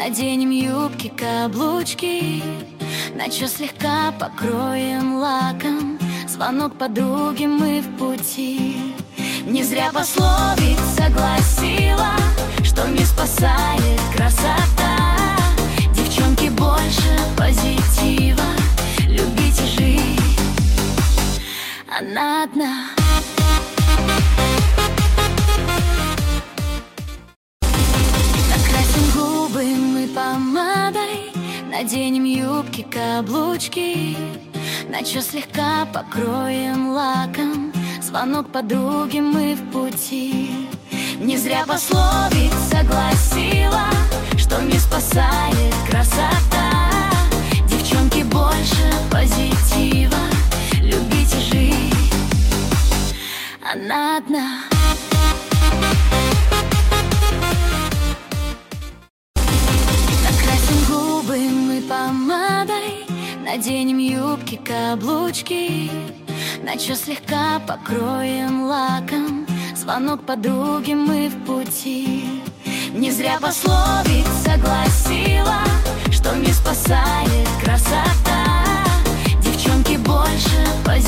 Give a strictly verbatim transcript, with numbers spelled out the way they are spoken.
Наденем юбки, каблучки, начес слегка покроем лаком. Звонок подруге, мы в пути. Не зря пословица гласила, что не спасает красота. Девчонки, больше позитива, любите жить, она одна. Накрасим губы мы помадой, наденем юбки, каблучки, начес слегка покроем лаком. Звонок подруге, мы в пути. Не зря пословица гласила, что не спасает красота. Девчонки, больше позитива, любите жить, она одна. Накрасим губы мы помадой, наденем юбки, каблучки, начес слегка покроем лаком. Звонок подруге, мы в пути. Не зря пословица гласила, что не спасает красота. Девчонки, больше позитива,